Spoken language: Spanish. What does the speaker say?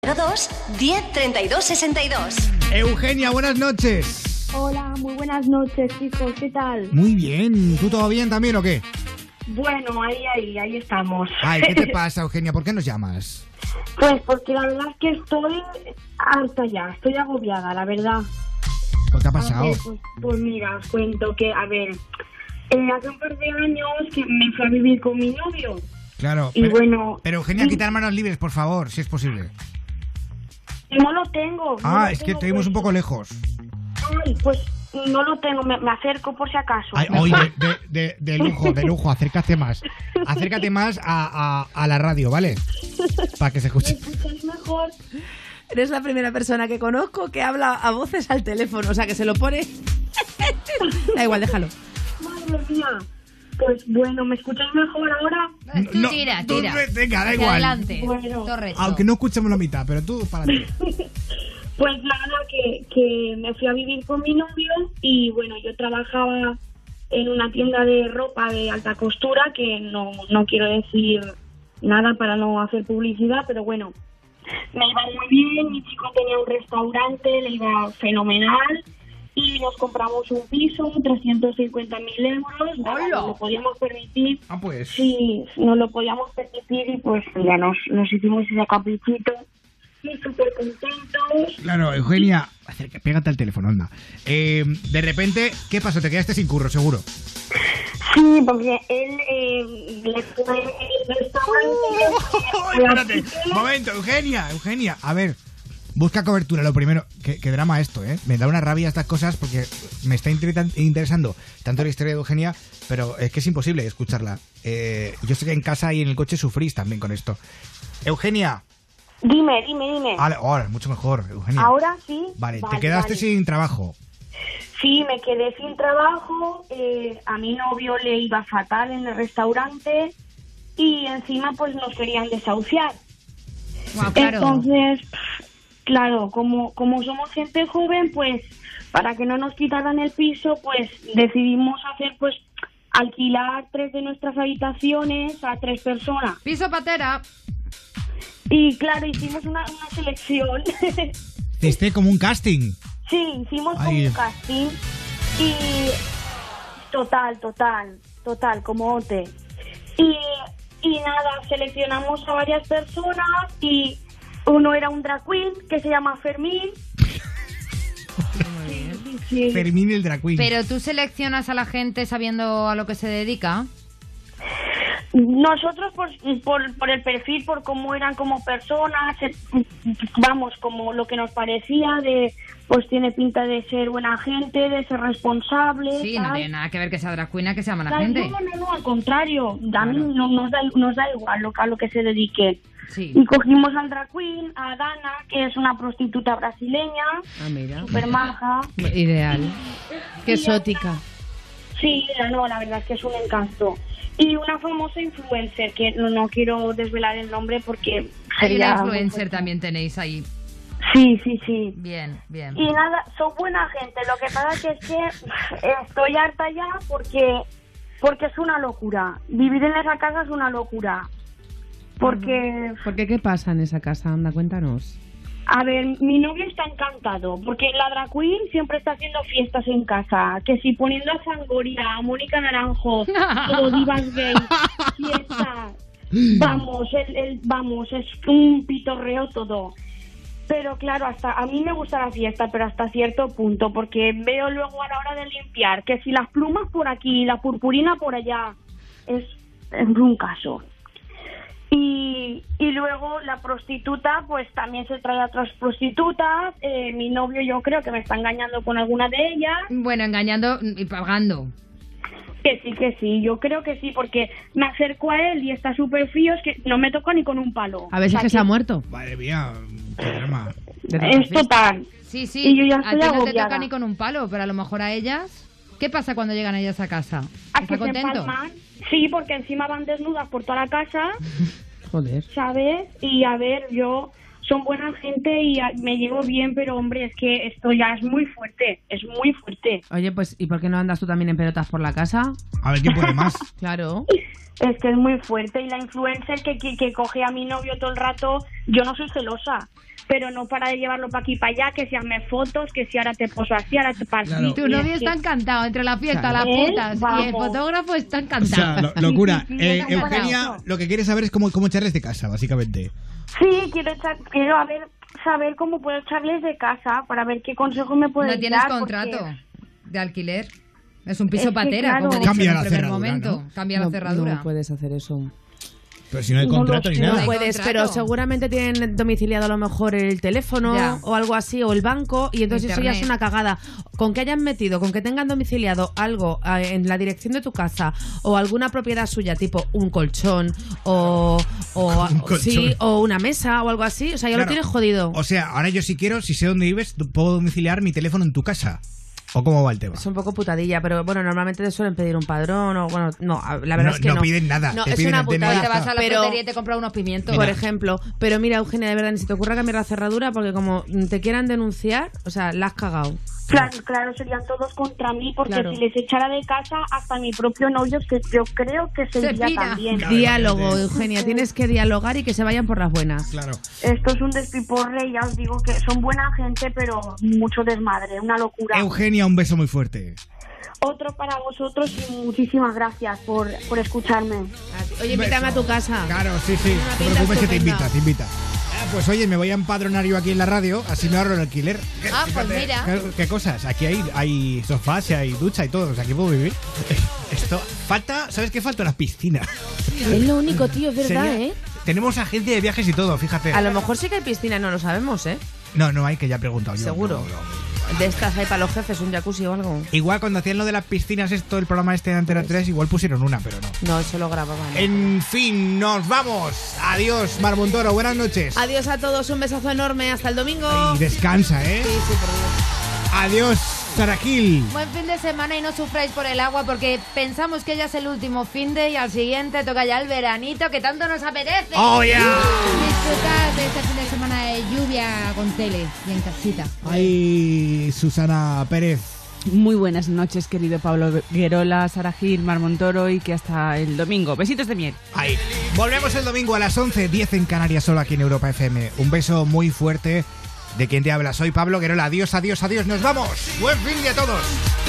02 10 32 62. Eugenia, buenas noches. Hola, muy buenas noches, chicos, ¿qué tal? Muy bien, ¿tú todo bien también o qué? Bueno, ahí estamos. Ay, ¿qué te pasa, Eugenia? ¿Por qué nos llamas? Pues porque la verdad es que estoy harta ya, estoy agobiada, la verdad. ¿Qué ha pasado? Ver, pues mira, os cuento que, hace un par de años que me fui a vivir con mi novio. Claro, y bueno, pero Eugenia, quitar manos libres, por favor, si es posible. No lo tengo. Que te vimos un poco lejos. Ay, pues no lo tengo, me acerco por si acaso. Ay, oye, de lujo, acércate más. Acércate más a la radio, ¿vale? Para que se escuche. ¿Me escucháis mejor? Eres la primera persona que conozco que habla a voces al teléfono, o sea, que se lo pone... Da igual, déjalo. Madre mía. Pues bueno, ¿me escucháis mejor ahora? Tú tira. Venga, da igual. Adelante. Bueno. Aunque no escuchemos la mitad, pero tú para ti. Pues nada, que me fui a vivir con mi novio y bueno, yo trabajaba en una tienda de ropa de alta costura, que no quiero decir nada para no hacer publicidad, pero bueno, me iba muy bien, mi chico tenía un restaurante, le iba fenomenal y nos compramos un piso, 350.000 euros, nada, nos lo podíamos permitir. Ah, pues. Sí, nos lo podíamos permitir y pues ya nos hicimos ese caprichito. Sí, súper contentos. Claro, Eugenia, pégate al teléfono, anda. De repente, ¿qué pasó? Te quedaste sin curro, seguro. Sí, porque él le fue el restaurante. Espérate, un momento, Eugenia. A ver, busca cobertura, lo primero. Qué drama esto, ¿eh? Me da una rabia estas cosas porque me está interesando tanto la historia de Eugenia, pero es que es imposible escucharla. Yo sé que en casa y en el coche sufrís también con esto. Eugenia. Dime. Ahora, mucho mejor, Eugenia. ¿Ahora sí? Vale, te quedaste sin trabajo. Sí, me quedé sin trabajo. A mi novio le iba fatal en el restaurante y encima pues nos querían desahuciar. Wow, claro. Entonces, claro, como somos gente joven, pues para que no nos quitaran el piso, pues decidimos hacer pues alquilar 3 de nuestras habitaciones a 3 personas. Piso patera. Y claro, hicimos una selección. Hiciste como un casting. Sí, hicimos como un casting. Y total, como OT. Y nada, seleccionamos a varias personas y uno era un drag queen que se llama Fermín. Sí. Fermín el drag queen. Pero tú seleccionas a la gente sabiendo a lo que se dedica. Nosotros por el perfil, por cómo eran como personas, vamos, como lo que nos parecía de, pues tiene pinta de ser buena gente, de ser responsable. Sí, tal. No tiene nada que ver que sea drag queen a que sea mala Tal, gente. No, al contrario, a mí nos da igual a lo que se dedique. Sí. Y cogimos al drag queen, a Dana, que es una prostituta brasileña, Mira. súper maja. Ideal. Qué exótica. Sí, la verdad es que es un encanto. Y una famosa influencer, que no quiero desvelar el nombre porque Hay sería... una influencer también tenéis ahí. Sí. Bien. Y nada, son buena gente. Lo que pasa es que estoy harta ya porque es una locura. Vivir en esa casa es una locura. Porque... ¿Por qué? ¿Qué pasa en esa casa? Anda, cuéntanos. A ver, mi novio está encantado, porque la drag queen siempre está haciendo fiestas en casa, que si poniendo a Fangoria, a Mónica Naranjo, todo divas gay, fiestas, vamos, es un pitorreo todo. Pero claro, hasta a mí me gusta la fiesta, pero hasta cierto punto, porque veo luego a la hora de limpiar, que si las plumas por aquí, la purpurina por allá, es un caso. Y luego la prostituta, pues también se trae a otras prostitutas. Mi novio yo creo que me está engañando con alguna de ellas. Bueno, engañando y pagando. Que sí, yo creo que sí, porque me acerco a él y está súper frío, es que no me toca ni con un palo. A ver si es que se ha muerto. Madre mía, qué drama. Es total. Sí, Y yo ya a estoy ti no te agobiada. toca ni con un palo, pero a lo mejor a ellas... ¿Qué pasa cuando llegan ellas a casa? ¿A que ¿Está se contento? empalman? Sí, porque encima van desnudas por toda la casa, Joder. ¿sabes? Y a ver, son buena gente y me llevo bien, pero hombre, es que esto ya es muy fuerte, Oye, pues, ¿y por qué no andas tú también en pelotas por la casa? A ver quién puede más. Claro. Es que es muy fuerte y la influencer que coge a mi novio todo el rato, yo no soy celosa, pero no para de llevarlo para aquí y para allá, que si hazme fotos, que si ahora te poso así, ahora te paso así. Tu novio está encantado, entre la fiesta, las putas y el fotógrafo está O encantado. sea, locura. Sí, sí, sí, Eugenia, lo que quiere saber es cómo echarles de casa, básicamente. Sí, quiero saber cómo puedo echarles de casa, para ver qué consejo me pueden dar. No tienes porque- contrato de alquiler. Es un piso Es que, patera, claro. como he dicho Cambia en la el primer cerradura, momento. ¿no? Cambia la cerradura. No puedes hacer eso. Pero si no hay No lo contrato ni sé. nada. No hay puedes, contrato. pero seguramente tienen domiciliado a lo mejor el teléfono Ya. o algo así, o el banco, y entonces eso ya Internet. es una cagada. Con que hayan metido, con que tengan domiciliado algo en la dirección de tu casa o alguna propiedad suya, tipo un colchón o colchón. sí, o una mesa o algo así, o sea, ya Claro. lo tienes jodido. O sea, ahora yo si quiero, si sé dónde vives, puedo domiciliar mi teléfono en tu casa. ¿O cómo va el tema? Es un poco putadilla, pero bueno, normalmente te suelen pedir un padrón o bueno, no, la verdad No- es que no. no piden nada, No, te es piden una el DNI. putada. Te vas a la pero, frutería y te compras unos pimientos. por ejemplo, pero mira, Eugenia, de verdad, ni se te ocurra cambiar la cerradura porque como te quieran denunciar, o sea, la has cagado. Claro, serían todos contra mí, porque Claro. si les echara de casa, hasta mi propio novio, que yo creo que se Se iría pira. también. Claro, Diálogo, imagínate. Eugenia, tienes que dialogar y que se vayan por las buenas. Claro. Esto es un despiporre, ya os digo que son buena gente, pero mucho desmadre, una locura. Eugenia, un beso muy fuerte. Otro para vosotros y muchísimas gracias por escucharme. Oye, invítame a tu casa. Claro, sí, sí. No te pinta preocupes que te estupenda. invita. Pues oye, me voy a empadronar yo aquí en la radio, así me ahorro el alquiler. Ah, pues mira. ¿Qué cosas? Aquí hay sofás, y hay ducha y todo, o sea, aquí puedo vivir. Esto falta, ¿sabes qué falta? Las piscinas. Es lo único, tío, es verdad, Sería- ¿eh? Tenemos agencia de viajes y todo, fíjate. A lo mejor sí que hay piscina, no lo sabemos, ¿eh? No hay, que ya he preguntado yo. Seguro. No. De estas hay para los jefes, un jacuzzi o algo. Igual cuando hacían lo de las piscinas, el programa este de Antena 3, igual pusieron una, pero no. No, eso lo grababan. En fin, nos vamos. Adiós, Mar Montoro, buenas noches. Adiós a todos, un besazo enorme, hasta el domingo. Y descansa, ¿eh? Sí, por Dios. Adiós, Sara Gil. Buen fin de semana y no sufráis por el agua porque pensamos que ya es el último fin de y al siguiente toca ya el veranito que tanto nos apetece. ¡Oh, yeah! Disfrutad de este fin de semana de lluvia con tele y en casita. Ay, Susana Pérez. Muy buenas noches, querido Pablo Guerola, Sara Gil, Mar Montoro, y que hasta el domingo. Besitos de miel. Ay. Volvemos el domingo a las 11:10 en Canarias, solo aquí en Europa FM. Un beso muy fuerte de quien te habla. Soy Pablo Guerola. Adiós, adiós, adiós. Nos vamos. Buen fin de a todos.